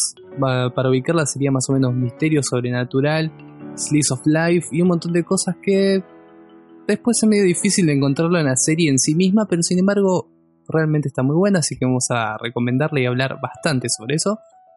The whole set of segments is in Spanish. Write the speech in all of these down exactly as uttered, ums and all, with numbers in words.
Darks, para ubicarla sería más o menos misterio sobrenatural, slice of life y un montón de cosas que después es medio difícil de encontrarlo en la serie en sí misma, pero sin embargo realmente está muy buena, así que vamos a recomendarla y hablar bastante sobre eso.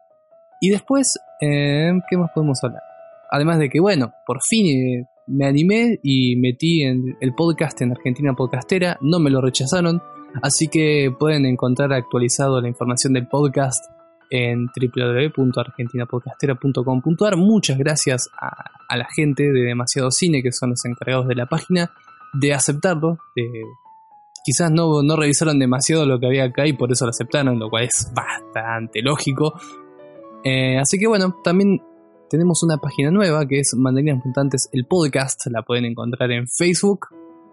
Y después, eh, ¿qué más podemos hablar? Además de que, bueno, por fin eh, me animé y metí en el podcast en Argentina Podcastera, no me lo rechazaron, así que pueden encontrar actualizado la información del podcast en w w w punto argentina podcastera punto com punto a r. Muchas gracias a, a la gente de Demasiado Cine, que son los encargados de la página, de aceptarlo. De, quizás no, no revisaron demasiado lo que había acá y por eso lo aceptaron, lo cual es bastante lógico. Eh, así que bueno, también tenemos una página nueva que es Mandarinas Mutantes, el podcast. La pueden encontrar en Facebook,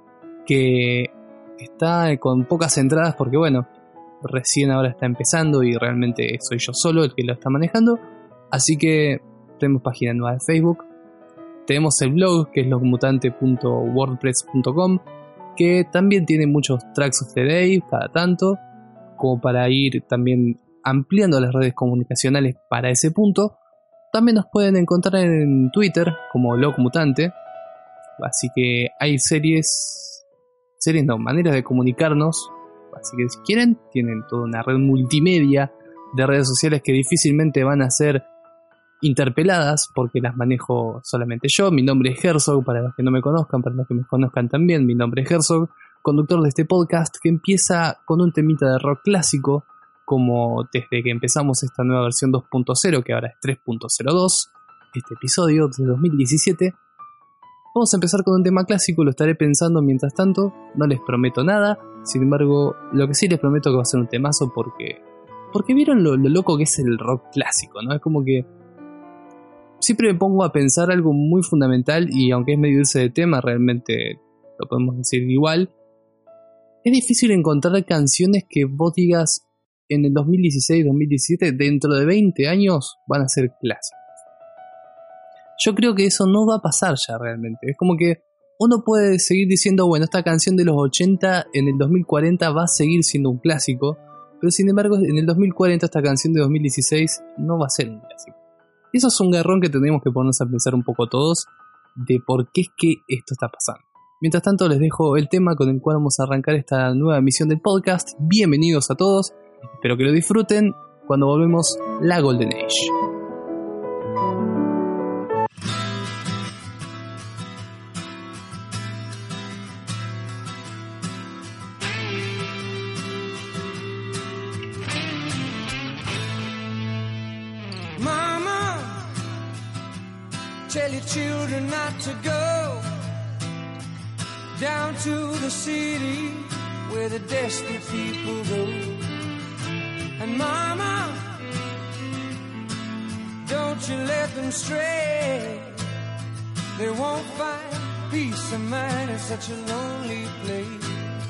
que está con pocas entradas porque bueno, recién ahora está empezando y realmente soy yo solo el que lo está manejando. Así que tenemos página nueva de Facebook. Tenemos el blog que es locmutante punto wordpress punto com, que también tiene muchos tracks of the day cada tanto, como para ir también ampliando las redes comunicacionales para ese punto. También nos pueden encontrar en Twitter como locmutante. Así que hay series, series no, maneras de comunicarnos. Así que si quieren, tienen toda una red multimedia de redes sociales que difícilmente van a ser interpeladas porque las manejo solamente yo. Mi nombre es Herzog, para los que no me conozcan, para los que me conozcan también, mi nombre es Herzog, conductor de este podcast que empieza con un temita de rock clásico, como desde que empezamos esta nueva versión dos punto cero, que ahora es tres punto cero dos, este episodio de dos mil diecisiete. Vamos a empezar con un tema clásico, lo estaré pensando mientras tanto, no les prometo nada. Sin embargo, lo que sí les prometo que va a ser un temazo porque porque vieron lo, lo loco que es el rock clásico, ¿no? Es como que siempre me pongo a pensar algo muy fundamental y aunque es medio irse de tema, realmente lo podemos decir igual. es difícil encontrar canciones que vos digas en el dos mil dieciséis, dos mil diecisiete, dentro de veinte años van a ser clásicas. Yo creo que eso no va a pasar ya realmente. Es como que uno puede seguir diciendo, bueno, esta canción de los ochenta en el dos mil cuarenta va a seguir siendo un clásico, pero sin embargo en el dos mil cuarenta esta canción de dos mil dieciséis no va a ser un clásico. Eso es un garrón que tenemos que ponernos a pensar un poco todos de por qué es que esto está pasando. Mientras tanto les dejo el tema con el cual vamos a arrancar esta nueva emisión del podcast. Bienvenidos a todos, espero que lo disfruten cuando volvemos la Golden Age. Tell your children not to go down to the city where the desperate people go. And mama, don't you let them stray. They won't find peace of mind in such a lonely place.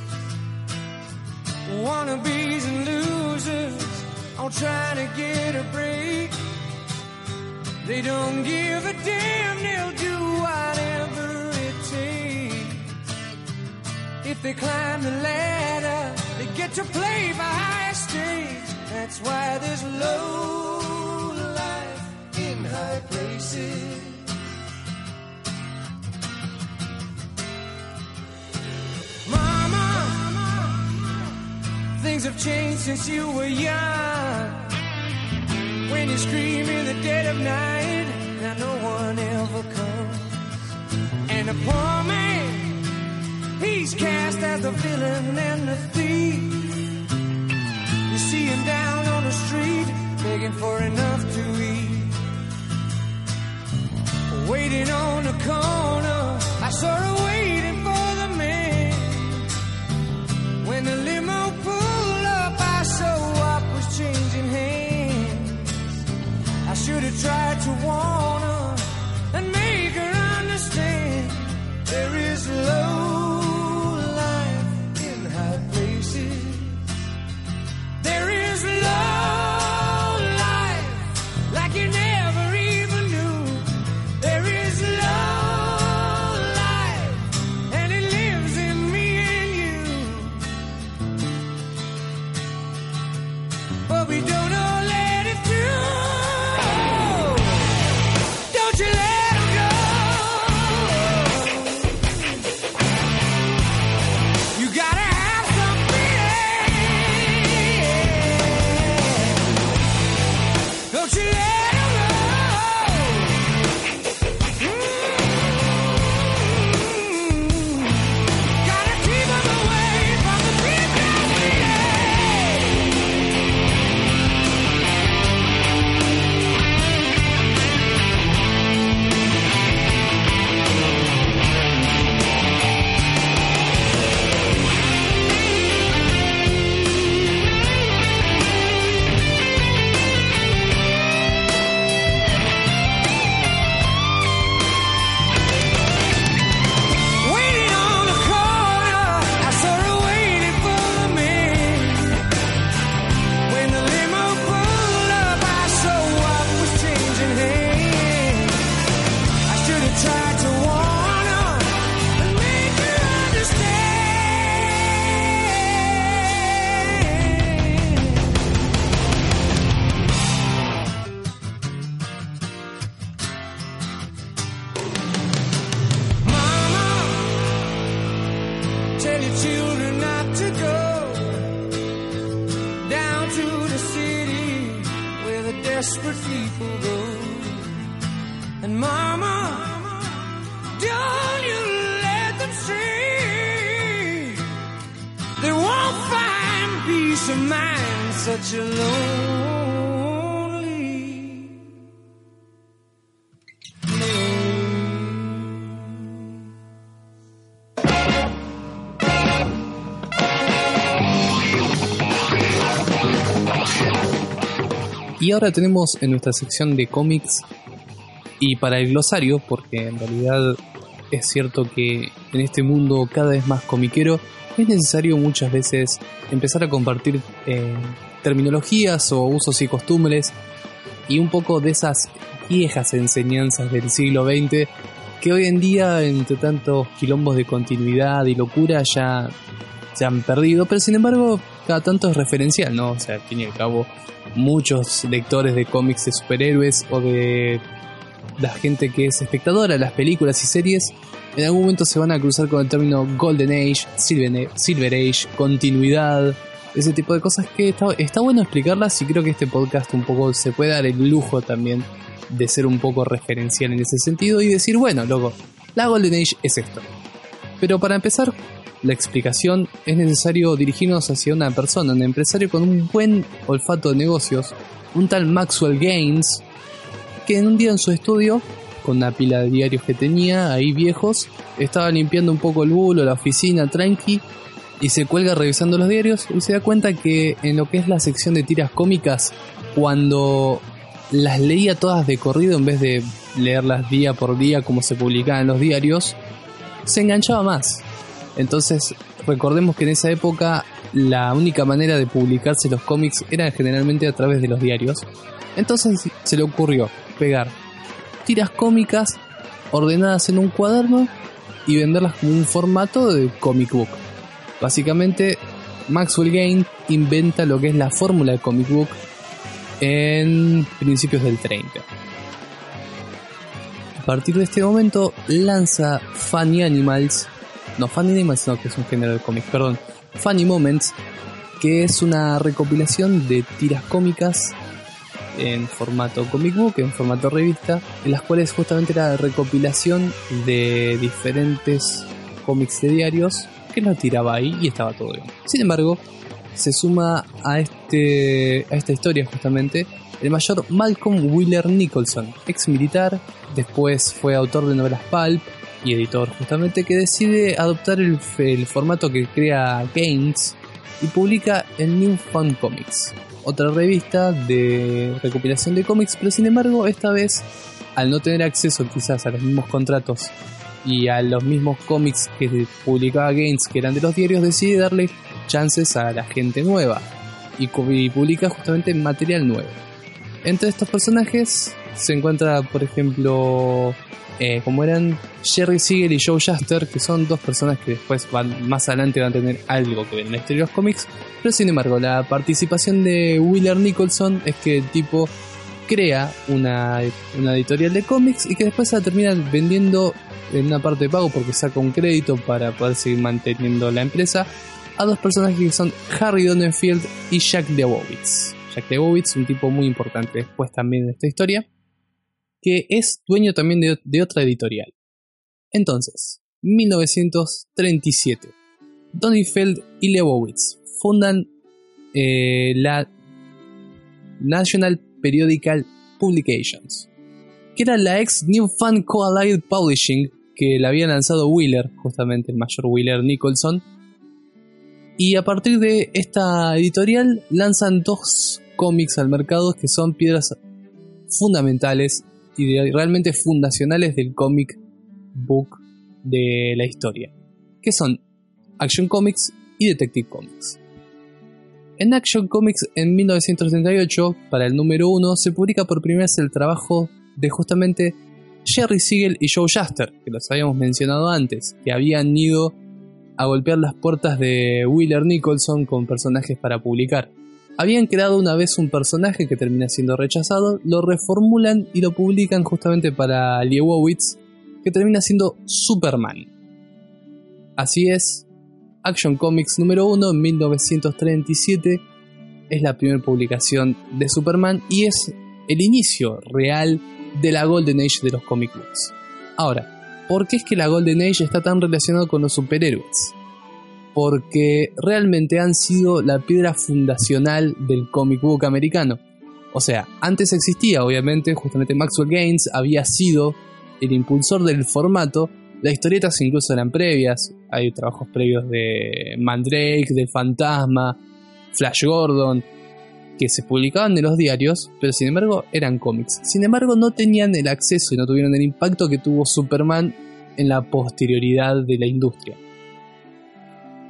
Wannabes and losers all trying to get a break. They don't give a damn, they'll do whatever it takes. If they climb the ladder, they get to play for higher stakes. That's why there's low life in high places. Mama, things have changed since you were young. When you scream in the dead of night, now no one ever comes. And the poor man, he's cast as the villain and the thief. You see him down on the street, begging for enough to eat. Waiting on the corner, I saw her waiting for the man. When the limo pulled up, I saw what was changing hands. I should have tried to warn her and make her understand there is low life in high places. There is low life like you never even knew. There is low life and it lives in me and you. But we don't all let it through. Desperate people go. And mama, don't you let them stray. They won't find peace of mind such a lonely Y ahora tenemos en nuestra sección de cómics y para el glosario, porque en realidad es cierto que en este mundo cada vez más comiquero es necesario muchas veces empezar a compartir eh, terminologías o usos y costumbres y un poco de esas viejas enseñanzas del siglo veinte que hoy en día, entre tantos quilombos de continuidad y locura, ya se han perdido, pero sin embargo cada tanto es referencial, ¿no? O sea, al fin y al cabo, muchos lectores de cómics de superhéroes o de la gente que es espectadora de las películas y series en algún momento se van a cruzar con el término Golden Age, Silver, Silver Age, continuidad, ese tipo de cosas que está, está bueno explicarlas, y creo que este podcast un poco se puede dar el lujo también de ser un poco referencial en ese sentido y decir, bueno, loco, la Golden Age es esto. Pero para empezar la explicación es necesario dirigirnos hacia una persona, un empresario con un buen olfato de negocios, un tal Maxwell Gaines, que en un día en su estudio, con una pila de diarios que tenía ahí viejos, estaba limpiando un poco el bulo, la oficina, tranqui, y se cuelga revisando los diarios y se da cuenta que en lo que es la sección de tiras cómicas, cuando las leía todas de corrido en vez de leerlas día por día como se publicaban en los diarios, se enganchaba más. Entonces recordemos que en esa época la única manera de publicarse los cómics era generalmente a través de los diarios. Entonces se le ocurrió pegar tiras cómicas ordenadas en un cuaderno y venderlas como un formato de comic book. Básicamente Maxwell Gaines inventa lo que es la fórmula de comic book en principios del treinta. A partir de este momento lanza Funny Animals, no Funny Animals no, que es un género de cómics, perdón, Funny Moments, que es una recopilación de tiras cómicas en formato comic book, en formato revista, en las cuales justamente era recopilación de diferentes cómics de diarios que lo tiraba ahí y estaba todo bien. Sin embargo, se suma a este a esta historia justamente el mayor Malcolm Wheeler Nicholson, ex militar, después fue autor de novelas pulp y editor justamente, que decide adoptar el, el formato que crea Gaines y publica el New Fun Comics, otra revista de recopilación de cómics, pero sin embargo esta vez, al no tener acceso quizás a los mismos contratos y a los mismos cómics que publicaba Gaines, que eran de los diarios, decide darle chances a la gente nueva y, y publica justamente material nuevo. Entre estos personajes se encuentra, por ejemplo, eh, como eran Jerry Siegel y Joe Shuster, que son dos personas que después van más adelante van a tener algo que ver en la historia de los cómics, pero sin embargo la participación de Wheeler Nicholson es que el tipo crea una, una editorial de cómics y que después se la termina vendiendo en una parte de pago porque saca un crédito para poder seguir manteniendo la empresa a dos personajes que son Harry Donenfeld y Jack Lebowitz. Jack Lebowitz, un tipo muy importante después también de esta historia, que es dueño también de, de otra editorial. Entonces, mil novecientos treinta y siete, Donenfeld y Lebowitz fundan eh, la National Periodical Publications, que era la ex New Fun Co-Allied Publishing que la había lanzado Wheeler, justamente el mayor Wheeler Nicholson. Y a partir de esta editorial lanzan dos cómics al mercado que son piedras fundamentales y de, realmente fundacionales del comic book de la historia, que son Action Comics y Detective Comics. En Action Comics, en mil novecientos setenta y ocho, para el número uno, se publica por primera vez el trabajo de justamente Jerry Siegel y Joe Shuster, que los habíamos mencionado antes, que habían ido a golpear las puertas de Wheeler Nicholson con personajes para publicar. Habían creado una vez un personaje que termina siendo rechazado, lo reformulan y lo publican justamente para Lebowitz, que termina siendo Superman. Así es, Action Comics número uno en mil novecientos treinta y siete es la primera publicación de Superman y es el inicio real de la Golden Age de los comic books. Ahora, ¿por qué es que la Golden Age está tan relacionada con los superhéroes? Porque realmente han sido la piedra fundacional del comic book americano. O sea, antes existía, obviamente, justamente Maxwell Gaines había sido el impulsor del formato. Las historietas incluso eran previas, hay trabajos previos de Mandrake, del Fantasma, Flash Gordon, que se publicaban en los diarios, pero sin embargo eran cómics. Sin embargo no tenían el acceso y no tuvieron el impacto que tuvo Superman en la posterioridad de la industria.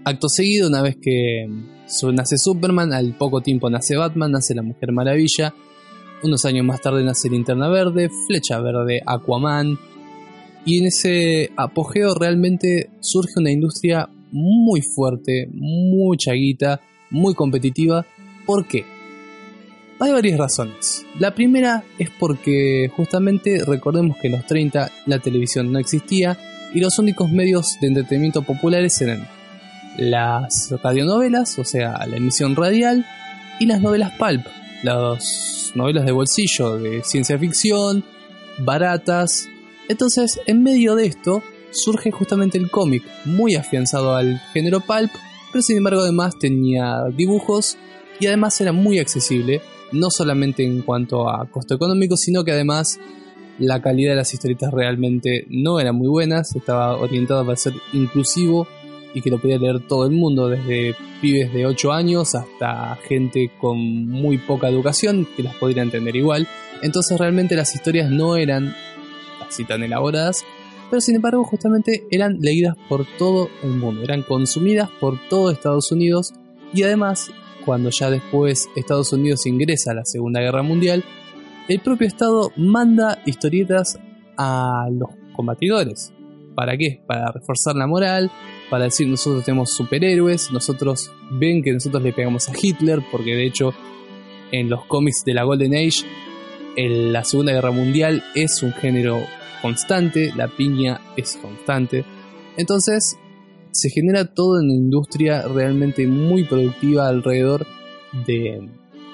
Acto seguido, una vez que nace Superman, al poco tiempo nace Batman, nace la Mujer Maravilla. Unos años más tarde nace Linterna Verde, Flecha Verde, Aquaman. Y en ese apogeo realmente surge una industria muy fuerte, mucha guita, muy competitiva. ¿Por qué? Hay varias razones. La primera es porque justamente recordemos que en los treinta la televisión no existía y los únicos medios de entretenimiento populares eran las radionovelas, o sea, la emisión radial, y las novelas pulp, las novelas de bolsillo de ciencia ficción, baratas. Entonces, en medio de esto, surge justamente el cómic, muy afianzado al género pulp, pero sin embargo además tenía dibujos y además era muy accesible, no solamente en cuanto a costo económico, sino que además la calidad de las historietas realmente no era muy buena, estaba orientado para ser inclusivo y que lo podía leer todo el mundo, desde pibes de ocho años hasta gente con muy poca educación que las podría entender igual. Entonces realmente las historias no eran así tan elaboradas, pero sin embargo justamente eran leídas por todo el mundo, eran consumidas por todo Estados Unidos. Y además, cuando ya después Estados Unidos ingresa a la Segunda Guerra Mundial, el propio Estado manda historietas a los combatidores. ¿Para qué? Para reforzar la moral, para decir nosotros tenemos superhéroes, nosotros ven que nosotros le pegamos a Hitler, porque de hecho en los cómics de la Golden Age en la Segunda Guerra Mundial es un género constante, la piña es constante. Entonces se genera toda una industria realmente muy productiva alrededor de,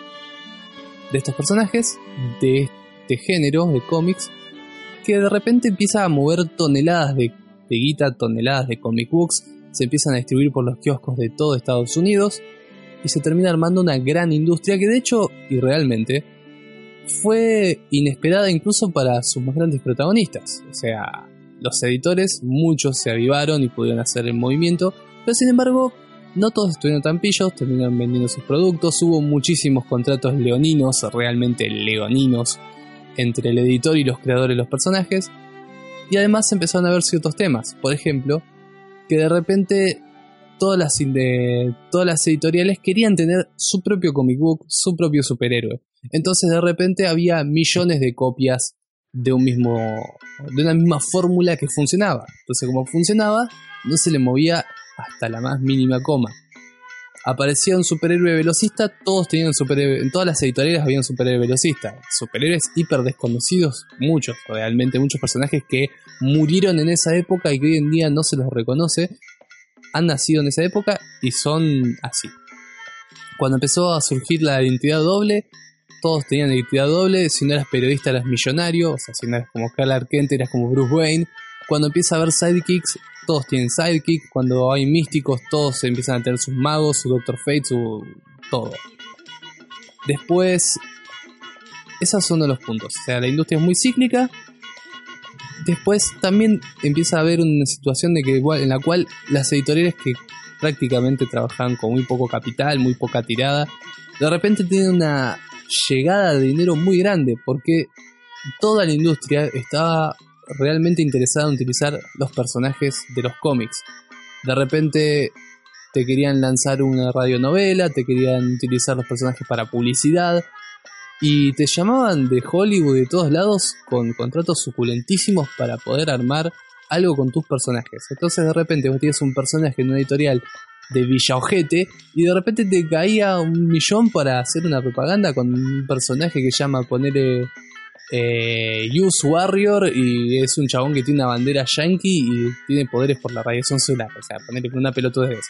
de estos personajes, de este género de cómics, que de repente empieza a mover toneladas de, de guita, toneladas de comic books, se empiezan a distribuir por los kioscos de todo Estados Unidos y se termina armando una gran industria que de hecho, y realmente, fue inesperada incluso para sus más grandes protagonistas. O sea, los editores, muchos se avivaron y pudieron hacer el movimiento, pero sin embargo, no todos estuvieron tan pillos, terminaron vendiendo sus productos, hubo muchísimos contratos leoninos, realmente leoninos, entre el editor y los creadores de los personajes, y además empezaron a ver ciertos temas, por ejemplo, que de repente todas las, de, todas las editoriales querían tener su propio comic book, su propio superhéroe. Entonces de repente había millones de copias de un mismo, de una misma fórmula que funcionaba. Entonces como funcionaba, no se le movía hasta la más mínima coma. Aparecía un superhéroe velocista, todos tenían un superhéroe, en todas las editoriales había un superhéroe velocista. Superhéroes hiper desconocidos, muchos, realmente muchos personajes que murieron en esa época y que hoy en día no se los reconoce, han nacido en esa época y son así. Cuando empezó a surgir la identidad doble, todos tenían identidad doble, si no eras periodista eras millonario, o sea, si no eras como Clark Kent eras como Bruce Wayne. Cuando empieza a haber sidekicks, todos tienen sidekick. Cuando hay místicos, todos empiezan a tener sus magos, su Doctor Fate, su todo. Después, esos son uno de los puntos. O sea, la industria es muy cíclica. Después también empieza a haber una situación de que igual, en la cual las editoriales que prácticamente trabajaban con muy poco capital, muy poca tirada, de repente tienen una llegada de dinero muy grande, porque toda la industria estaba realmente interesada en utilizar los personajes de los cómics. De repente te querían lanzar una radionovela, te querían utilizar los personajes para publicidad y te llamaban de Hollywood de todos lados con contratos suculentísimos para poder armar algo con tus personajes. Entonces de repente vos tienes un personaje en una editorial de Villa Ojete y de repente te caía un millón para hacer una propaganda con un personaje que llama ponerle eh, Use Warrior y es un chabón que tiene una bandera yankee y tiene poderes por la radiación solar, o sea, ponerle una pelota de esas.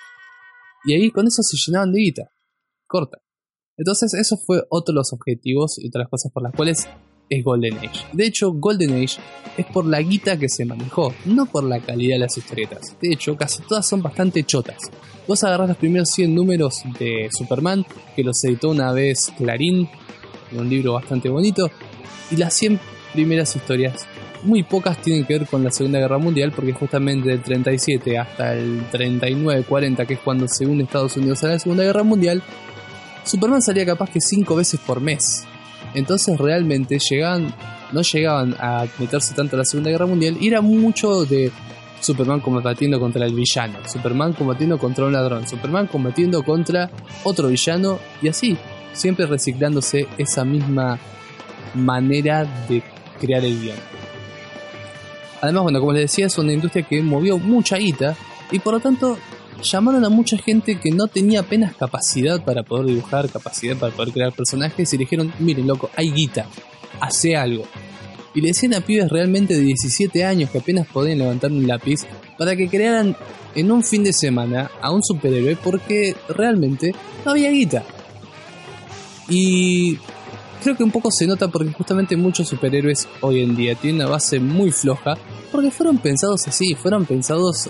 Y ahí con eso se llenaban de guita, corta. Entonces eso fue otro de los objetivos y otras cosas por las cuales es Golden Age. De hecho, Golden Age es por la guita que se manejó, no por la calidad de las historietas. De hecho, casi todas son bastante chotas. Vos agarrás los primeros cien números de Superman, que los editó una vez Clarín, en un libro bastante bonito, y las cien primeras historias, muy pocas tienen que ver con la Segunda Guerra Mundial, porque justamente del treinta y siete hasta el treinta y nueve cuarenta, que es cuando se une Estados Unidos a la Segunda Guerra Mundial, Superman salía capaz que cinco veces por mes. Entonces realmente llegaban, no llegaban a meterse tanto a la Segunda Guerra Mundial y era mucho de Superman combatiendo contra el villano, Superman combatiendo contra un ladrón, Superman combatiendo contra otro villano, y así, siempre reciclándose esa misma manera de crear el guión. Además, bueno, como les decía, es una industria que movió mucha guita y por lo tanto llamaron a mucha gente que no tenía apenas capacidad para poder dibujar, capacidad para poder crear personajes, y le dijeron: miren, loco, hay guita, hace algo. Y le decían a pibes realmente de diecisiete años que apenas podían levantar un lápiz para que crearan en un fin de semana a un superhéroe, porque realmente no había guita. Y creo que un poco se nota porque justamente muchos superhéroes hoy en día tienen una base muy floja, porque fueron pensados así, fueron pensados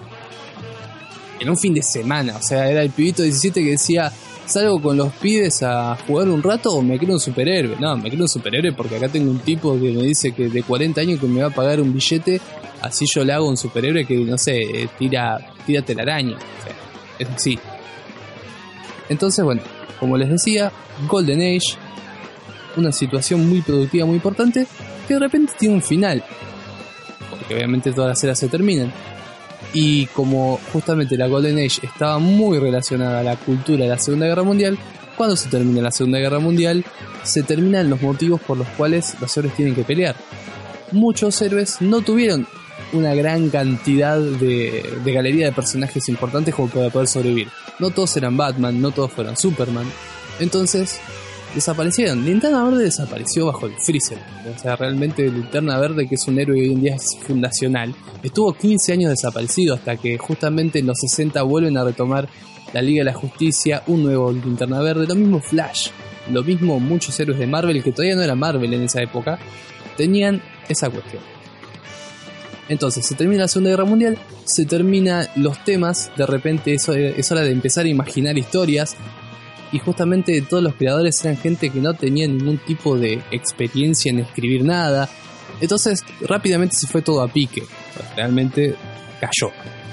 en un fin de semana. O sea, era el pibito de diecisiete que decía: ¿salgo con los pibes a jugar un rato o me creo un superhéroe? No, me creo un superhéroe porque acá tengo un tipo que me dice que de cuarenta años que me va a pagar un billete, así yo le hago un superhéroe que, no sé, tira, tira telaraña. O sea, es así. Entonces, bueno, como les decía, Golden Age, una situación muy productiva, muy importante, que de repente tiene un final, porque obviamente todas las eras se terminan. Y como justamente la Golden Age estaba muy relacionada a la cultura de la Segunda Guerra Mundial, cuando se termina la Segunda Guerra Mundial, se terminan los motivos por los cuales los héroes tienen que pelear. Muchos héroes no tuvieron una gran cantidad de, de galería de personajes importantes como para poder sobrevivir. No todos eran Batman, no todos fueron Superman. Entonces desaparecieron. Linterna Verde desapareció bajo el Freezer. O sea, realmente Linterna Verde, que es un héroe que hoy en día es fundacional, estuvo quince años desaparecido hasta que justamente en los sesenta vuelven a retomar la Liga de la Justicia, un nuevo Linterna Verde, lo mismo Flash, lo mismo muchos héroes de Marvel, que todavía no era Marvel en esa época, tenían esa cuestión. Entonces se termina la Segunda Guerra Mundial, se terminan los temas, de repente es, es hora de empezar a imaginar historias. Y justamente todos los creadores eran gente que no tenía ningún tipo de experiencia en escribir nada. Entonces rápidamente se fue todo a pique. Realmente cayó.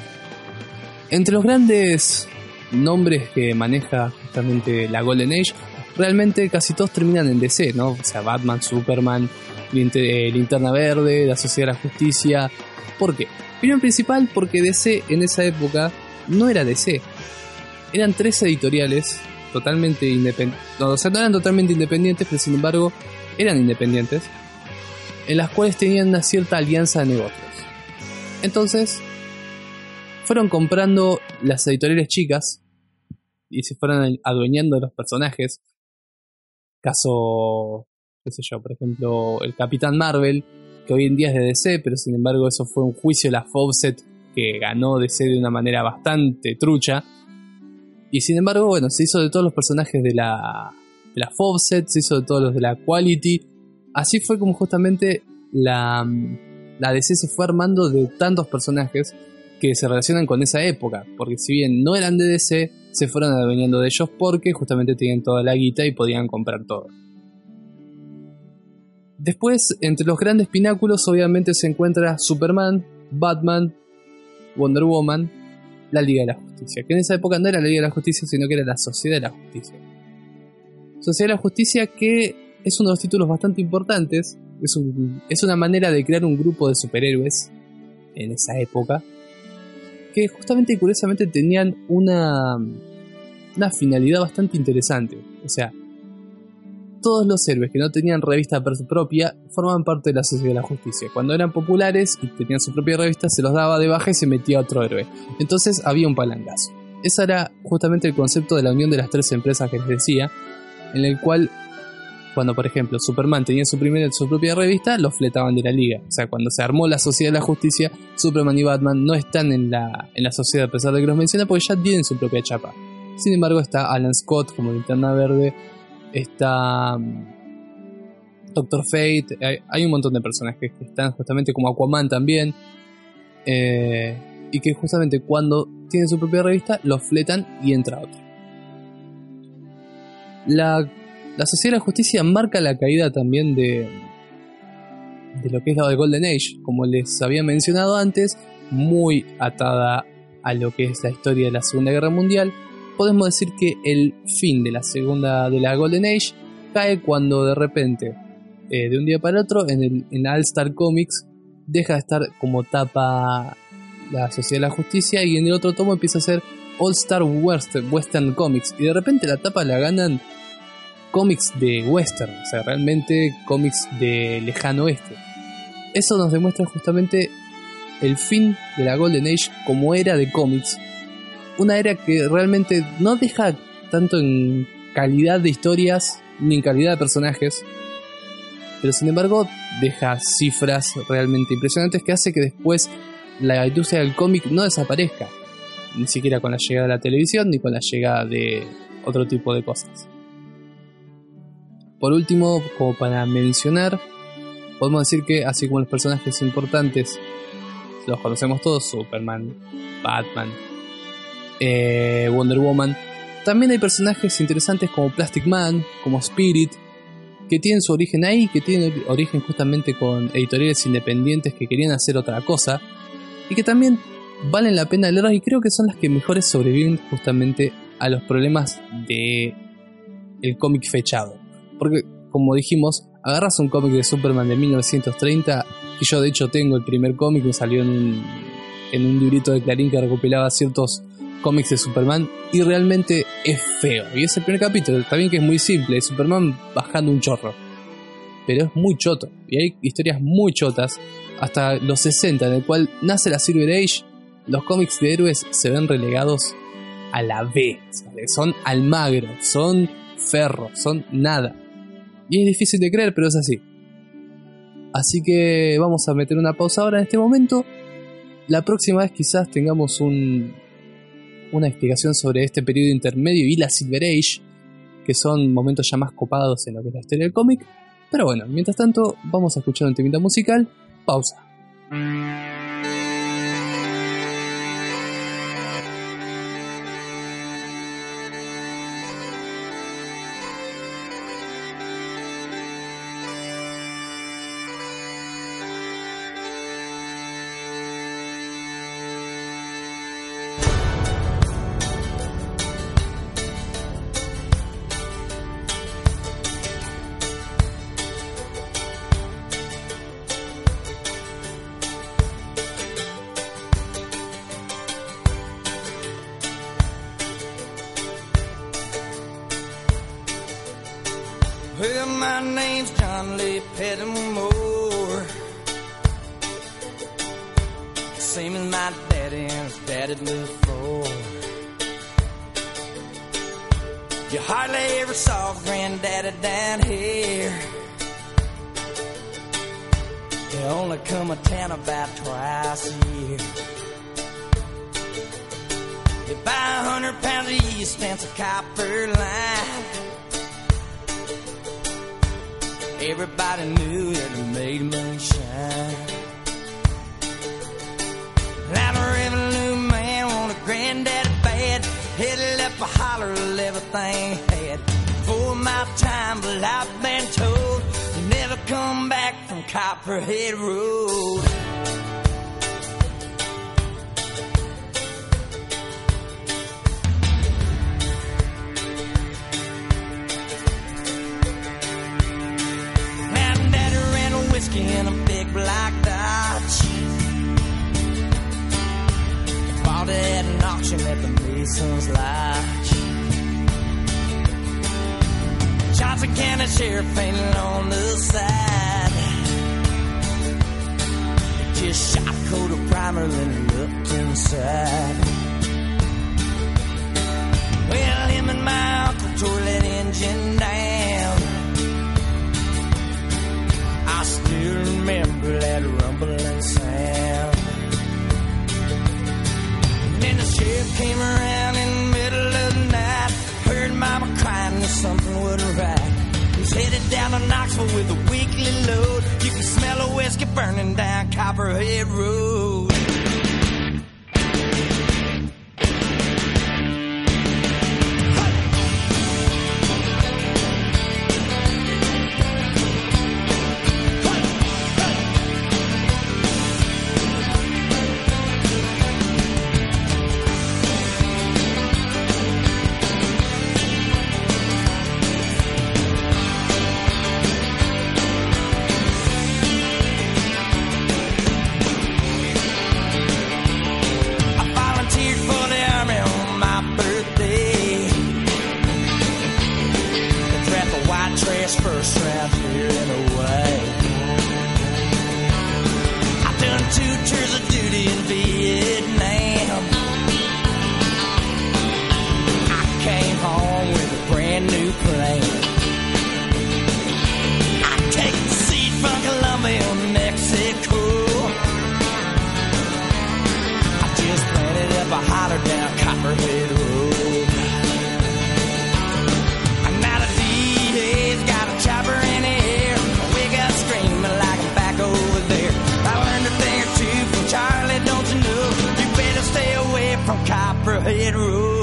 Entre los grandes nombres que maneja justamente la Golden Age, realmente casi todos terminan en D C, ¿no? O sea, Batman, Superman, Linterna Verde, la Sociedad de la Justicia. ¿Por qué? Primero principal, porque D C en esa época no era D C. Eran tres editoriales totalmente independientes, no, o sea, no eran totalmente independientes, pero sin embargo eran independientes, en las cuales tenían una cierta alianza de negocios. Entonces fueron comprando las editoriales chicas y se fueron adueñando de los personajes. Caso, qué sé yo, por ejemplo, el Capitán Marvel, que hoy en día es de D C, pero sin embargo eso fue un juicio de la Fawcett que ganó D C de una manera bastante trucha. Y sin embargo, bueno, se hizo de todos los personajes de la, de la Fawcett, se hizo de todos los de la Quality. Así fue como justamente la, la D C se fue armando de tantos personajes que se relacionan con esa época. Porque si bien no eran de D C, se fueron adueñando de ellos porque justamente tenían toda la guita y podían comprar todo. Después, entre los grandes pináculos, obviamente se encuentra Superman, Batman, Wonder Woman, la Liga de la Justicia, que en esa época no era la Liga de la Justicia, sino que era la Sociedad de la Justicia. Sociedad de la Justicia, que es uno de los títulos bastante importantes, es, un, es una manera de crear un grupo de superhéroes en esa época, que justamente y curiosamente tenían una, una finalidad bastante interesante. O sea, todos los héroes que no tenían revista propia formaban parte de la Sociedad de la Justicia. Cuando eran populares y tenían su propia revista, se los daba de baja y se metía otro héroe. Entonces había un palangazo. Ese era justamente el concepto de la unión de las tres empresas que les decía, en el cual, cuando por ejemplo Superman tenía su, primera, su propia revista, los fletaban de la liga. O sea, cuando se armó la Sociedad de la Justicia, Superman y Batman no están en la, en la sociedad, a pesar de que los menciona, porque ya tienen su propia chapa. Sin embargo, está Alan Scott como Linterna Verde, está Doctor Fate, hay, hay un montón de personajes que están justamente como Aquaman también, eh, y que justamente cuando tienen su propia revista los fletan y entra otro. La, la Sociedad de la Justicia marca la caída también de, de lo que es la de Golden Age, como les había mencionado antes, muy atada a lo que es la historia de la Segunda Guerra Mundial. Podemos decir que el fin de la segunda de la Golden Age cae cuando de repente, eh, de un día para otro, en, el, en All Star Comics deja de estar como tapa la Sociedad de la Justicia, y en el otro tomo empieza a ser All Star Western, Western Comics, y de repente la tapa la ganan cómics de western, o sea, realmente cómics de lejano oeste. Eso nos demuestra justamente el fin de la Golden Age como era de cómics, una era que realmente no deja tanto en calidad de historias ni en calidad de personajes, pero sin embargo deja cifras realmente impresionantes que hace que después la industria del cómic no desaparezca, ni siquiera con la llegada de la televisión ni con la llegada de otro tipo de cosas. Por último, como para mencionar, podemos decir que así como los personajes importantes los conocemos todos, Superman, Batman, eh, Wonder Woman, también hay personajes interesantes como Plastic Man, como Spirit, que tienen su origen ahí, que tienen origen justamente con editoriales independientes que querían hacer otra cosa y que también valen la pena leerlas, y creo que son las que mejores sobreviven justamente a los problemas de el cómic fechado. Porque, como dijimos, agarras un cómic de Superman de mil novecientos treinta, que yo de hecho tengo el primer cómic que salió en un, en un librito de Clarín que recopilaba ciertos cómics de Superman, y realmente es feo. Y ese primer capítulo, también que es muy simple, es Superman bajando un chorro, pero es muy choto, y hay historias muy chotas, hasta los sesenta, en el cual nace la Silver Age. Los cómics de héroes se ven relegados a la B, ¿sabes? Son almagro, son ferro, son nada. Y es difícil de creer, pero es así. Así que vamos a meter una pausa ahora en este momento. La próxima vez quizás tengamos un, una explicación sobre este periodo intermedio y la Silver Age, que son momentos ya más copados en lo que es la historia del cómic. Pero bueno, mientras tanto vamos a escuchar un temita musical. Pausa. Well, my name's John Lee Pettimore, same as my daddy and his daddy before. You hardly ever saw Granddaddy down here. They only come to town about twice a year. You buy a hundred pounds of yeast, fence a copper line. Everybody knew that it made moonshine. Now the revenue man wanted Granddaddy bad, headed up a holler of everything he had. For my time, but I've been told you never come back from Copperhead Road. In a big black Dodge, bought it at an auction at the Mason's Lodge. Johnson County Sheriff painted on the side, just shot a coat of primer then looked inside. Well, him and my uncle tore that engine down. I still remember that rumbling sound. And then the sheriff came around in the middle of the night, heard mama crying that something wasn't right. He was headed down to Knoxville with a weekly load. You can smell a whiskey burning down Copperhead Road. finished first round here in a way. I've done two tours of duty in Vietnam. I came home with a brand new plane. I take the seat from Colombia, Mexico. I just planted up a holler down Copperhead Road. And now the D A's got a chopper in the air. We got screaming like I'm back over there. I learned a thing or two from Charlie, don't you know? You better stay away from Copperhead Road.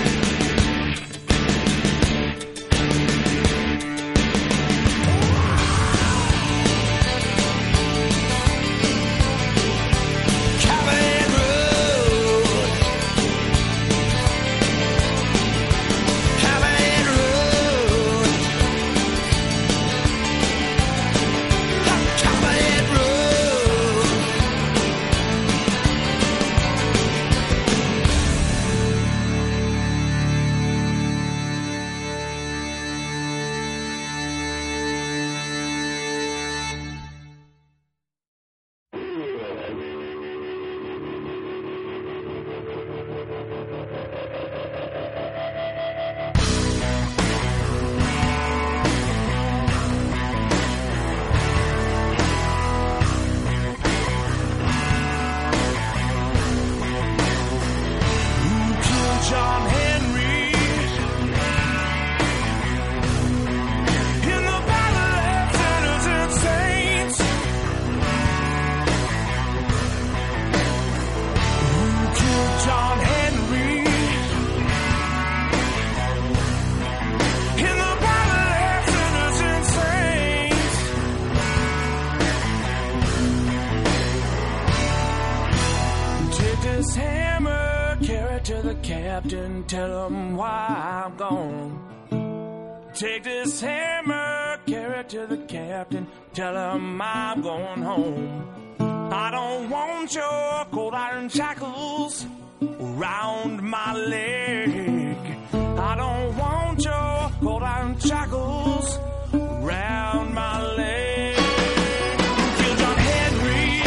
Captain, tell him why I'm gone. Take this hammer, carry it to the captain, tell him I'm going home. I don't want your cold iron shackles around my leg. I don't want your cold iron shackles around my leg. Kill John Henry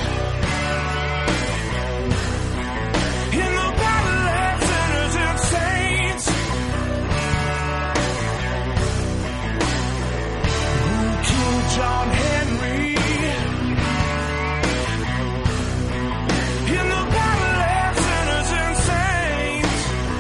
in the battle of sinners and saints. Who killed John Henry in the battle of sinners and saints?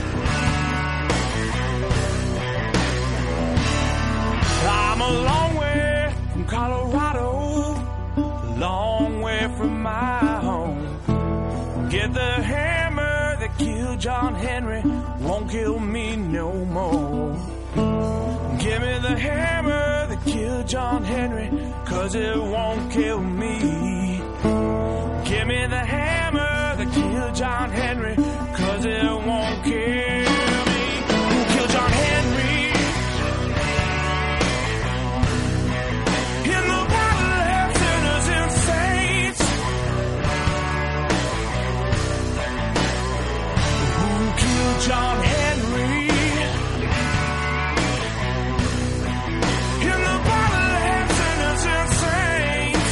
I'm a long way from Colorado, a long way from my home. Get the hammer that killed John Henry, won't kill me no more. Give me the hammer that killed John Henry, cause it won't kill me. Give me the hammer that killed John Henry, cause it won't kill me. Who killed John Henry in the battle of sinners and saints? Who killed John Henry in the battle of sinners and saints?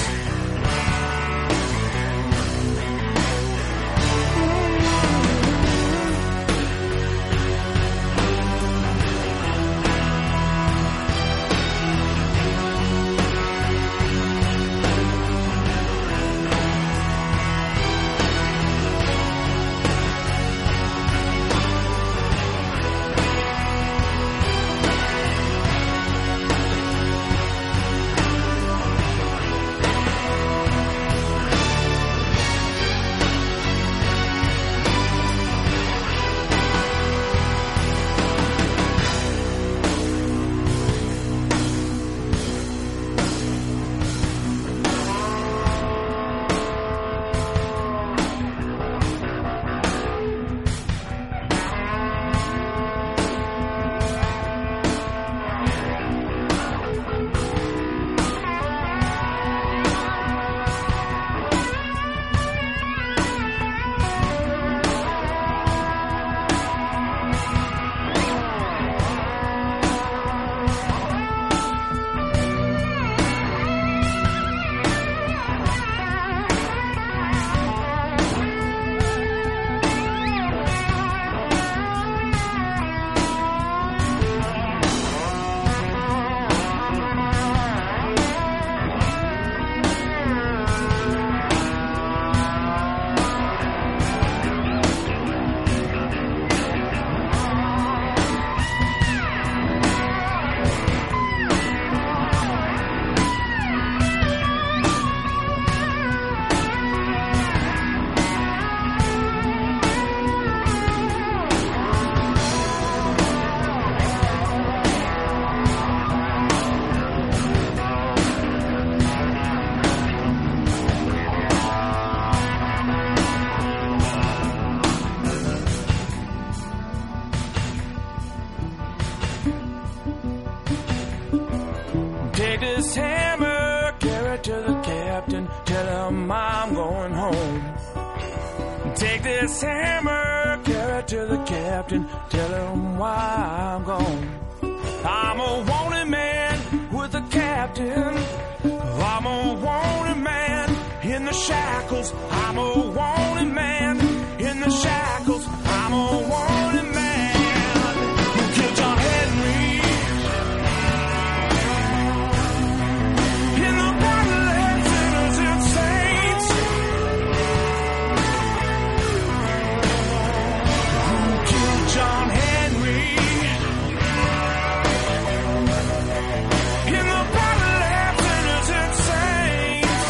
Take this hammer, carry it to the captain, tell him I'm going home. Take this hammer, carry it to the captain, tell him why I'm gone. I'm a wanted man with a captain. I'm a wanted man in the shackles. I'm a wanted man in the shackles. I'm a wanted man who killed John Henry in the battle of sinners and saints. Who killed John Henry in the battle of sinners and saints.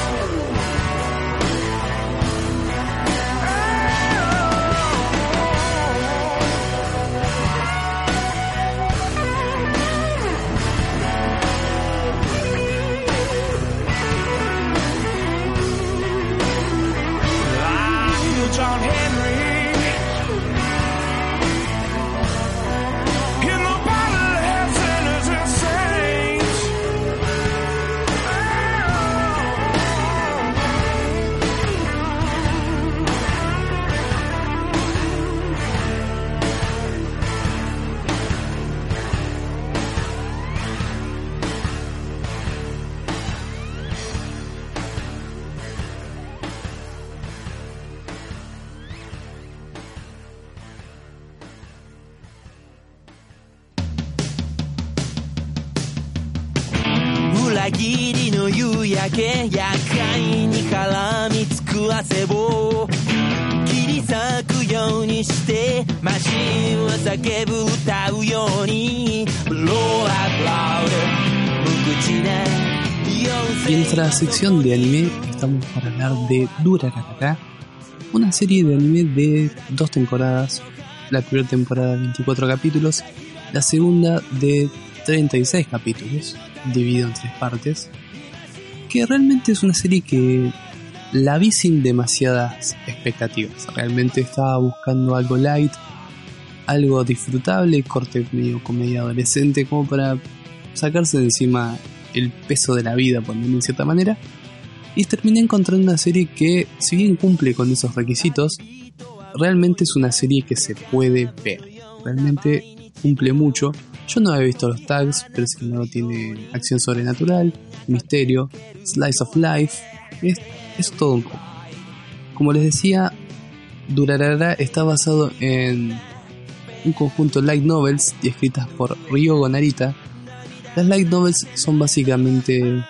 John Henry in the battle of sinners and saints. Y en nuestra sección de anime estamos para hablar de Durarara, una serie de anime de dos temporadas. La primera temporada de veinticuatro capítulos, la segunda de treinta y seis capítulos, dividido en tres partes, que realmente es una serie que la vi sin demasiadas expectativas. Realmente estaba buscando algo light, algo disfrutable, corte medio comedia adolescente, como para sacarse de encima el peso de la vida, poniendo en cierta manera, y terminé encontrando una serie que, si bien cumple con esos requisitos, realmente es una serie que se puede ver. Realmente cumple mucho. Yo no había visto los tags, pero es que no tiene acción sobrenatural, misterio, slice of life, es, es todo un poco. Como les decía, Durarara está basado en un conjunto de light novels y escritas por Ryogo Narita. Las light novels son básicamente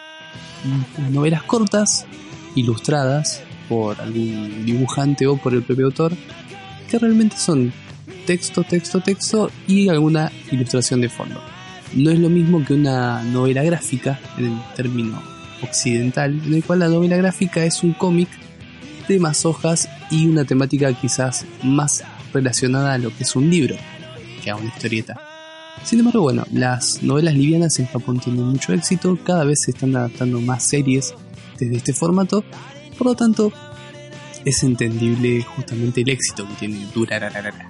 novelas cortas, ilustradas por algún dibujante o por el propio autor, que realmente son texto, texto, texto y alguna ilustración de fondo. No es lo mismo que una novela gráfica en el término occidental, en el cual la novela gráfica es un cómic de más hojas y una temática quizás más relacionada a lo que es un libro que a una historieta. Sin embargo, bueno, las novelas livianas en Japón tienen mucho éxito, cada vez se están adaptando más series desde este formato, por lo tanto es entendible justamente el éxito que tiene Durarara.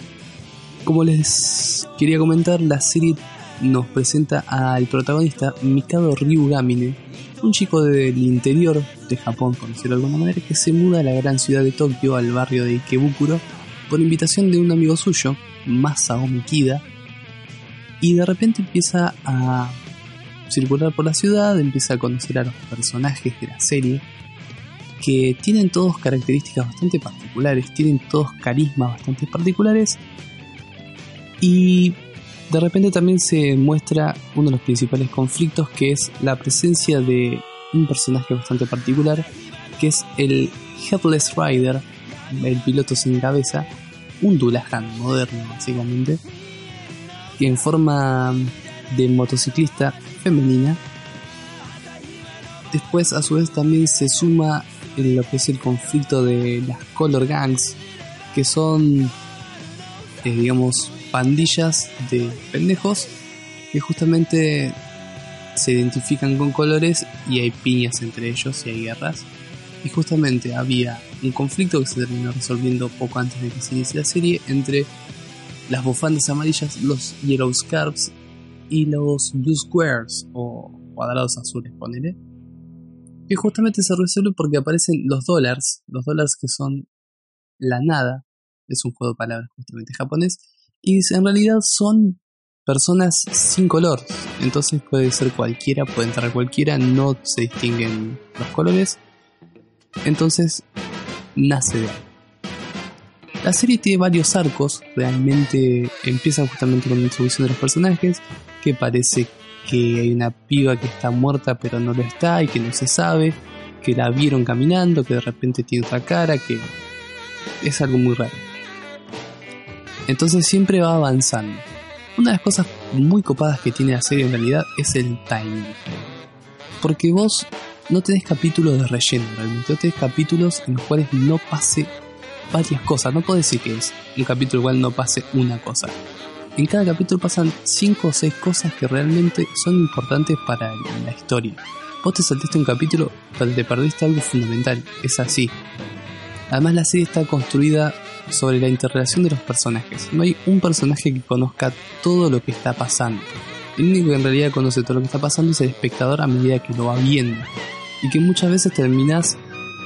Como les quería comentar, la serie nos presenta al protagonista Mikado Ryugamine, un chico del interior de Japón, por decirlo de alguna manera, que se muda a la gran ciudad de Tokio, al barrio de Ikebukuro, por invitación de un amigo suyo, Masao Mikida, y de repente empieza a circular por la ciudad, empieza a conocer a los personajes de la serie, que tienen todos características bastante particulares, tienen todos carismas bastante particulares, y de repente también se muestra uno de los principales conflictos, que es la presencia de un personaje bastante particular, que es el Headless Rider, el piloto sin cabeza, un Dullahan moderno básicamente, que en forma de motociclista femenina. Después a su vez también se suma en lo que es el conflicto de las Color Gangs, que son eh, digamos pandillas de pendejos que justamente se identifican con colores y hay piñas entre ellos y hay guerras. Y justamente había un conflicto que se terminó resolviendo poco antes de que se inicie la serie entre las bufandas amarillas, los Yellow Scarves, y los Blue Squares o cuadrados azules, ponele. Que justamente se resuelve porque aparecen los dólares, los dólares que son la nada, es un juego de palabras justamente japonés, y en realidad son personas sin color, entonces puede ser cualquiera, puede entrar cualquiera, no se distinguen los colores, entonces nace de ahí. La serie tiene varios arcos, realmente empieza justamente con la introducción de los personajes, que parece que hay una piba que está muerta pero no lo está y que no se sabe, que la vieron caminando, que de repente tiene otra cara, que es algo muy raro. Entonces siempre va avanzando. Una de las cosas muy copadas que tiene la serie en realidad es el timing. Porque vos no tenés capítulos de relleno realmente, no tenés capítulos en los cuales no pase varias cosas. No puedo decir que es un capítulo igual no pase una cosa. En cada capítulo pasan cinco o seis cosas que realmente son importantes para la historia. Vos te saltaste un capítulo, pero te perdiste algo fundamental. Es así. Además la serie está construida sobre la interrelación de los personajes. No hay un personaje que conozca todo lo que está pasando. El único que en realidad conoce todo lo que está pasando es el espectador a medida que lo va viendo. Y que muchas veces terminás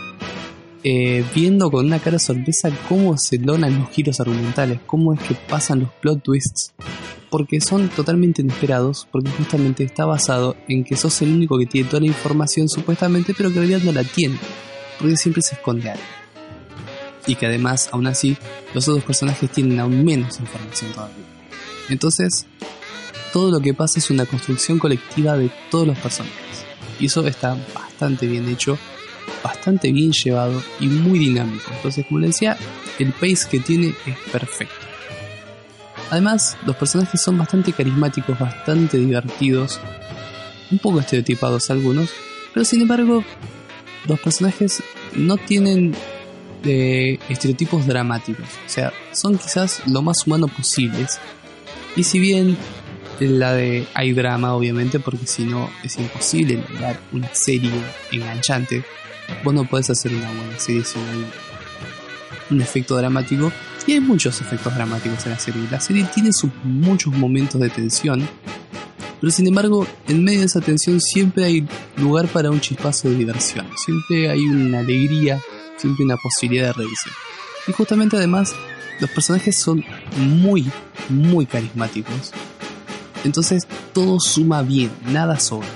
eh, viendo con una cara de sorpresa cómo se logran los giros argumentales, cómo es que pasan los plot twists. Porque son totalmente inesperados, porque justamente está basado en que sos el único que tiene toda la información supuestamente, pero que en realidad no la tiene. Porque siempre se esconde algo. Y que además, aún así, los otros personajes tienen aún menos información todavía. Entonces, todo lo que pasa es una construcción colectiva de todos los personajes. Y eso está bastante bien hecho, bastante bien llevado y muy dinámico. Entonces, como les decía, el pace que tiene es perfecto. Además, los personajes son bastante carismáticos, bastante divertidos, un poco estereotipados algunos, pero sin embargo, los personajes no tienen de estereotipos dramáticos, o sea, son quizás lo más humano posibles. Y si bien la de hay drama, obviamente, porque si no es imposible lograr una serie enganchante, vos no podés hacer una buena serie si no hay un efecto dramático, y hay muchos efectos dramáticos en la serie. La serie tiene sus muchos momentos de tensión, pero sin embargo, en medio de esa tensión siempre hay lugar para un chispazo de diversión, siempre hay una alegría, siempre una posibilidad de reírse. Y justamente además los personajes son muy, muy carismáticos. Entonces todo suma bien, nada sobra.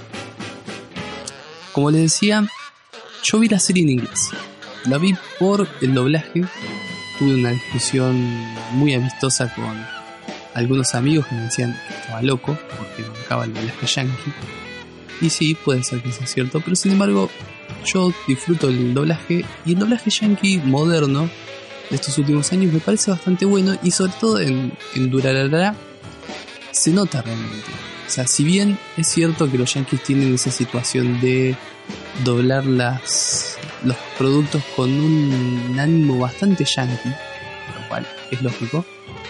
Como les decía, yo vi la serie en inglés. La vi por el doblaje. Tuve una discusión muy amistosa con algunos amigos que me decían que estaba loco porque bancaba el doblaje yankee. Y sí, puede ser que sea cierto, pero sin embargo yo disfruto el doblaje, y el doblaje yankee moderno de estos últimos años me parece bastante bueno, y sobre todo en, en Durarara se nota realmente. O sea, si bien es cierto que los yankees tienen esa situación de doblar las, los productos con un ánimo bastante yankee, lo cual es lógico,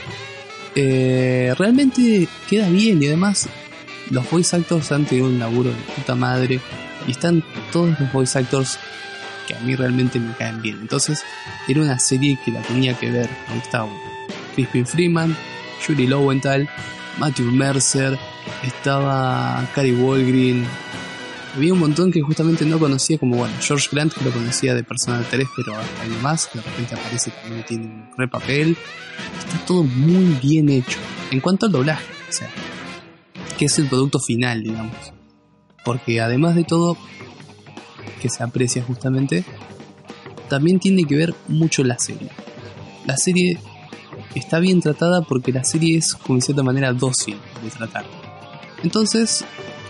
eh, realmente queda bien, y además los voice actors han tenido un laburo de puta madre. Y están todos los voice actors que a mí realmente me caen bien. Entonces era una serie que la tenía que ver. Ahí estaba Crispin Freeman, Julie Lowenthal, Matthew Mercer, estaba Cary Walgreen. Había un montón que justamente no conocía, como bueno, George Grant, que lo conocía de Persona tres, pero hay más que de repente aparece también, tiene un re papel. Está todo muy bien hecho en cuanto al doblaje, o sea, que es el producto final, digamos. Porque además de todo, que se aprecia justamente, también tiene que ver mucho la serie. La serie está bien tratada porque la serie es, como de cierta manera, dócil de tratar. Entonces,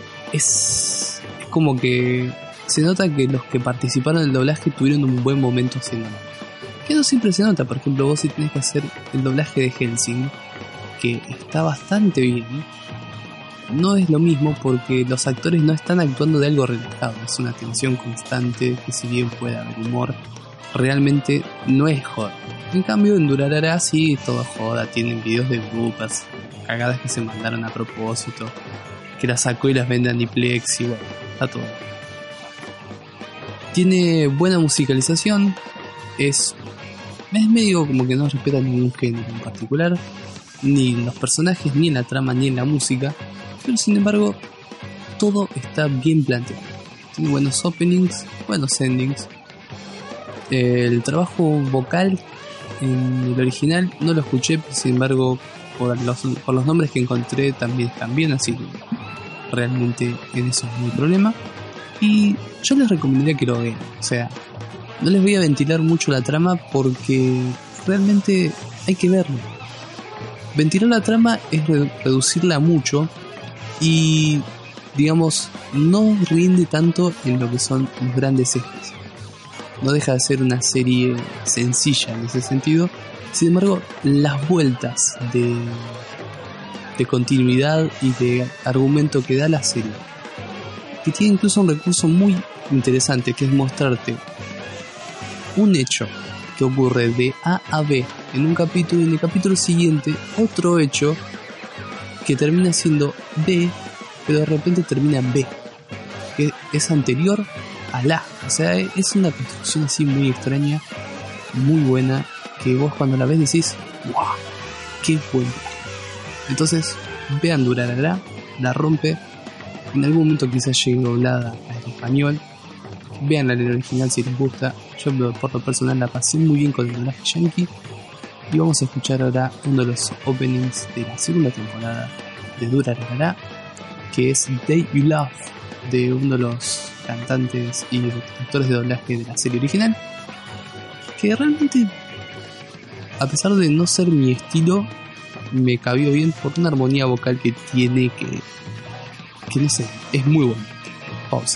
es, es como que se nota que los que participaron en el doblaje tuvieron un buen momento haciéndolo. Que no siempre se nota. Por ejemplo, vos si tenés que hacer el doblaje de Hellsing, que está bastante bien, no es lo mismo porque los actores no están actuando de algo relajado, es una tensión constante que, si bien puede haber humor, realmente no es joda. En cambio en Durarara sí, todo joda, tienen videos de bloopers, cagadas que se mandaron a propósito, que las sacó y las vende a Aniplex, y bueno, está todo. Tiene buena musicalización, es, es medio como que no respeta ningún género en particular, ni los personajes, ni en la trama, ni en la música. Pero sin embargo, todo está bien planteado. Tiene buenos openings, buenos endings. El trabajo vocal en el original no lo escuché, sin embargo, por los, por los nombres que encontré también están bien, así que realmente en eso no hay problema. Y yo les recomendaría que lo vean. O sea, no les voy a ventilar mucho la trama porque realmente hay que verlo. Ventilar la trama es re- reducirla mucho y, digamos, no rinde tanto en lo que son los grandes ejes. No deja de ser una serie sencilla en ese sentido. Sin embargo, las vueltas de, de continuidad y de argumento que da la serie, que tiene incluso un recurso muy interesante, que es mostrarte un hecho que ocurre de A a B en un capítulo, y en el capítulo siguiente otro hecho que termina siendo B, pero de repente termina B, que es anterior a la. O sea, es una construcción así muy extraña, muy buena, que vos cuando la ves decís, ¡wow! ¡Qué buena! Entonces, vean Durarara, la rompe. En algún momento quizás llegue doblada al español. Vean la original si les gusta. Yo por lo personal la pasé muy bien con el doblaje yankee. Y vamos a escuchar ahora uno de los openings de la segunda temporada de Durarara, que es Day You Love, de uno de los cantantes y actores de doblaje de la serie original, que realmente, a pesar de no ser mi estilo, me cabió bien por una armonía vocal que tiene, que que no sé, es muy bueno. Pausa.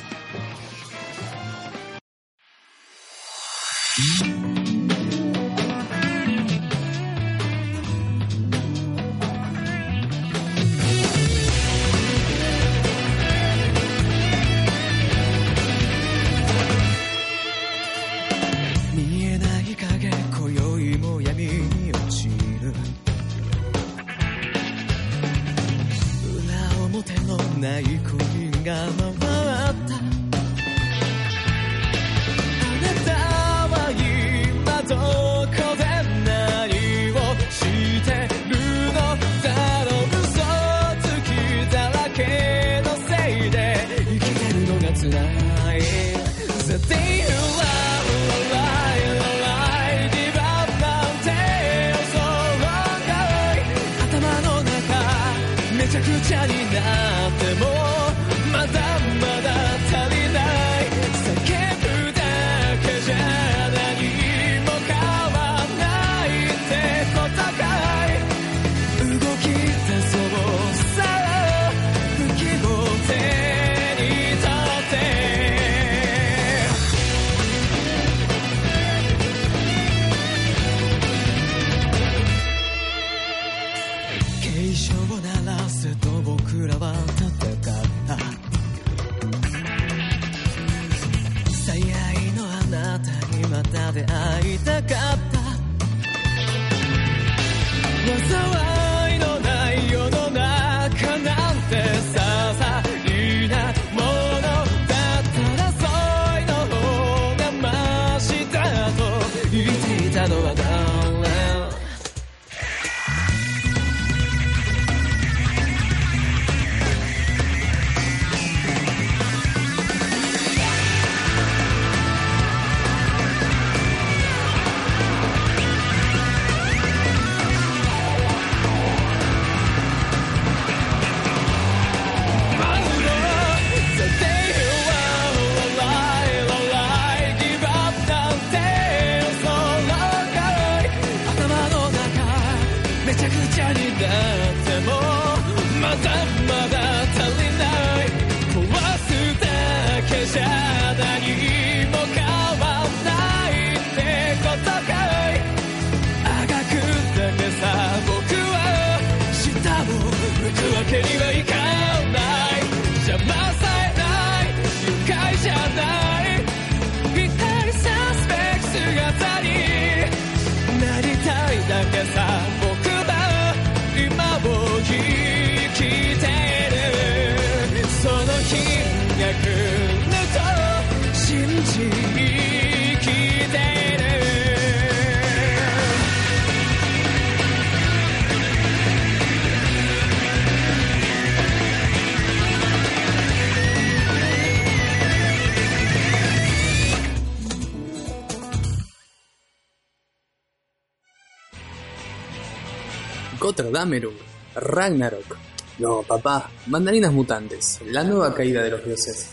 Gotterdammerung, Ragnarok. No, papá, mandarinas mutantes, la nueva caída de los dioses.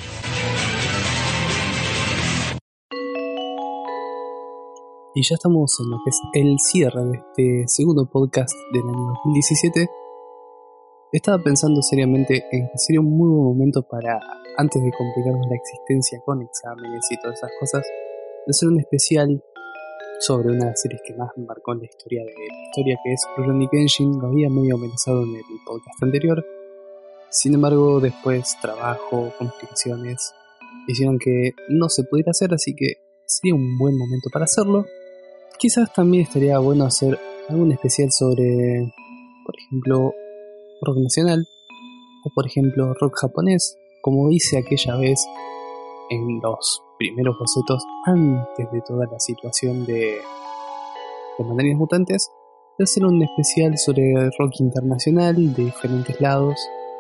Y ya estamos en lo que es el cierre de este segundo podcast del año dos mil diecisiete. Estaba pensando seriamente en que sería un muy buen momento para, antes de complicarnos la existencia con exámenes y todas esas cosas, de hacer un especial sobre una de las series que más me marcó en la historia de la historia, que es Rurouni Kenshin. Lo había medio amenazado en el podcast anterior. Sin embargo, después trabajo, complicaciones, hicieron que no se pudiera hacer, así que sería un buen momento para hacerlo. Quizás también estaría bueno hacer algún especial sobre, por ejemplo, rock nacional, o por ejemplo rock japonés, como hice aquella vez en los primeros bocetos antes de toda la situación de, de Mandarinas Mutantes, de hacer un especial sobre rock internacional de diferentes lados,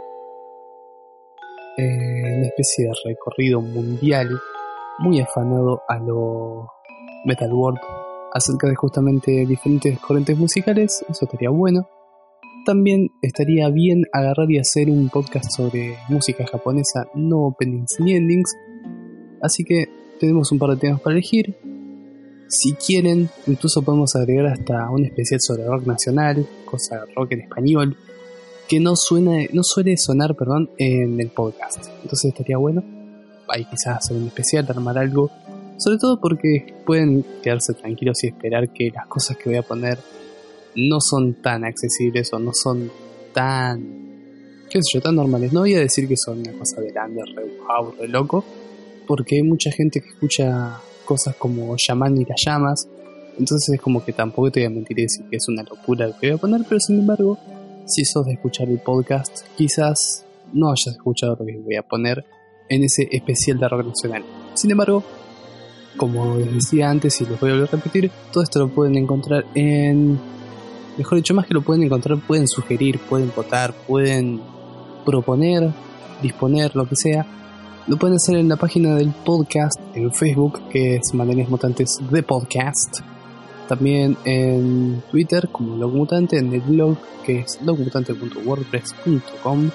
eh, una especie de recorrido mundial muy afanado a lo Metal World acerca de justamente diferentes corrientes musicales. Eso estaría bueno. También estaría bien agarrar y hacer un podcast sobre música japonesa, no openings ni endings. Así que tenemos un par de temas para elegir. Si quieren, incluso podemos agregar hasta un especial sobre rock nacional, cosa rock en español, que no suena, no suele sonar, perdón, en el podcast. Entonces estaría bueno ahí quizás hacer un especial, armar algo, sobre todo porque pueden quedarse tranquilos y esperar que las cosas que voy a poner no son tan accesibles o no son tan, qué sé yo, tan normales. No voy a decir que son una cosa de grande, re wow, re loco, porque hay mucha gente que escucha cosas como Shaman y las llamas, entonces es como que tampoco te voy a mentir y decir que es una locura lo que voy a poner, pero sin embargo, si sos de escuchar el podcast, quizás no hayas escuchado lo que voy a poner en ese especial de rock nacional. Sin embargo, como les decía antes y les voy a volver a repetir, todo esto lo pueden encontrar en... Mejor dicho, más que lo pueden encontrar, pueden sugerir, pueden votar, pueden proponer, disponer, lo que sea. Lo pueden hacer en la página del podcast, en Facebook, que es Mandarinas Mutantes The Podcast. También en Twitter, como Logmutante, en el blog, que es logmutante punto wordpress punto com.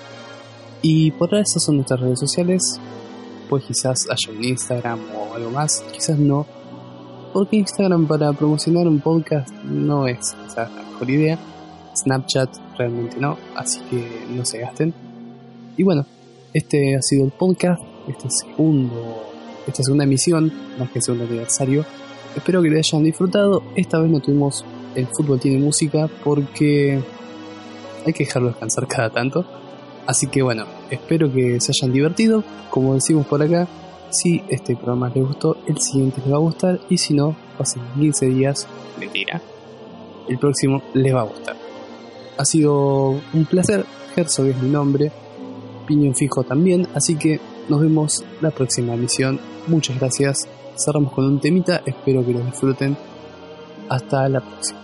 Y por ahora esas son nuestras redes sociales. Pues quizás haya un Instagram o algo más, quizás no. Porque Instagram para promocionar un podcast no es quizás la mejor idea. Snapchat realmente no, así que no se gasten. Y bueno, este ha sido el podcast, este segundo, esta segunda emisión, más que segundo aniversario. Espero que lo hayan disfrutado. Esta vez no tuvimos El Fútbol Tiene Música porque hay que dejarlo descansar cada tanto. Así que bueno, espero que se hayan divertido. Como decimos por acá, si este programa les gustó, el siguiente les va a gustar. Y si no, pasen quince días, mentira, el próximo les va a gustar. Ha sido un placer. Herzog es mi nombre, Piñón Fijo también. Así que nos vemos la próxima emisión. Muchas gracias. Cerramos con un temita, espero que lo disfruten. Hasta la próxima.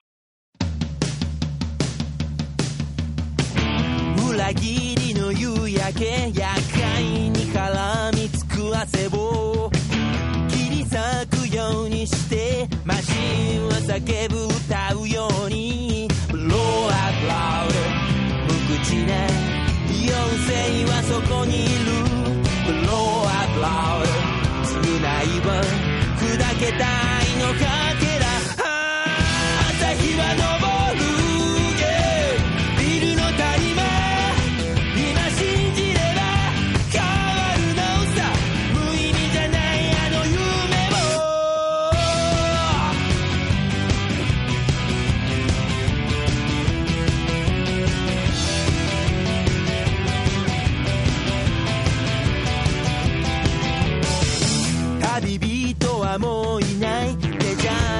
裏切りの夕焼け厄介に絡みつく汗を切り裂くようにしてマシンは叫ぶ歌うように Blow out loud 無口な妖精はそこにいる Blow out loud 償いは砕けた愛のかけら朝日は昇る Yeah ビルの谷間今信じれば変わるのさ無意味じゃないあの夢を旅人はもういないデジャー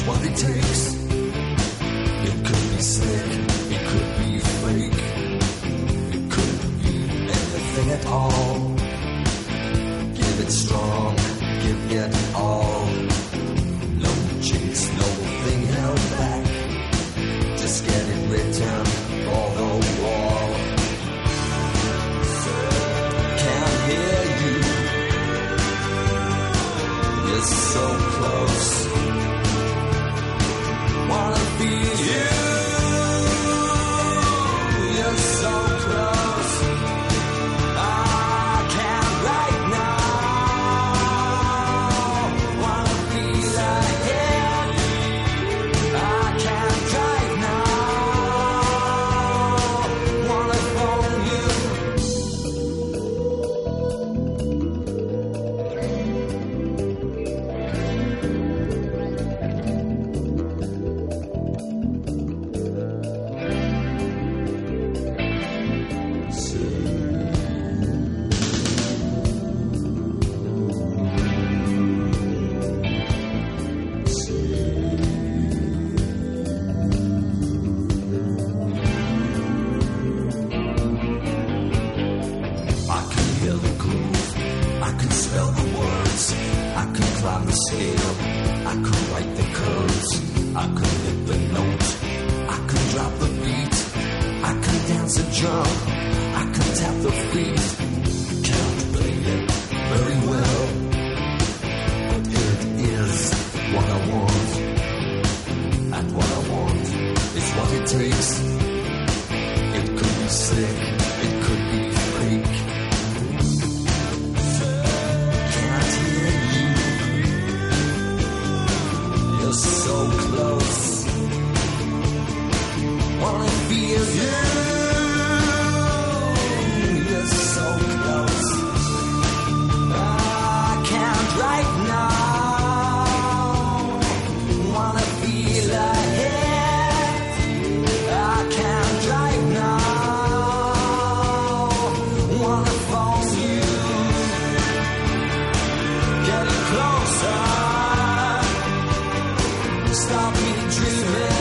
what it takes. It could be sick, it could be fake, it could be anything at all. Give it strong, give it all. No chase, no thing held back. Just get it written on the wall. Can't hear you. You're so close. Wanna feel you. You're so close. I can't right now. Wanna feel ahead. I can't right now. Wanna phone you. I can hear the groove, I can spell the words, I can climb the scale, I can write the curves, I can hit the note, I can drop the beat, I can dance and jump, I can tap the feet. Can't play it very well, but it is what I want, and what I want is what it takes. It could be sick, it could be fake. Can't hear you. You're so close. Wanna feel you. You're so close. I can't right now. Wanna feel ahead. I can't right now. Wanna phone you. Getting closer. Stop me dreaming.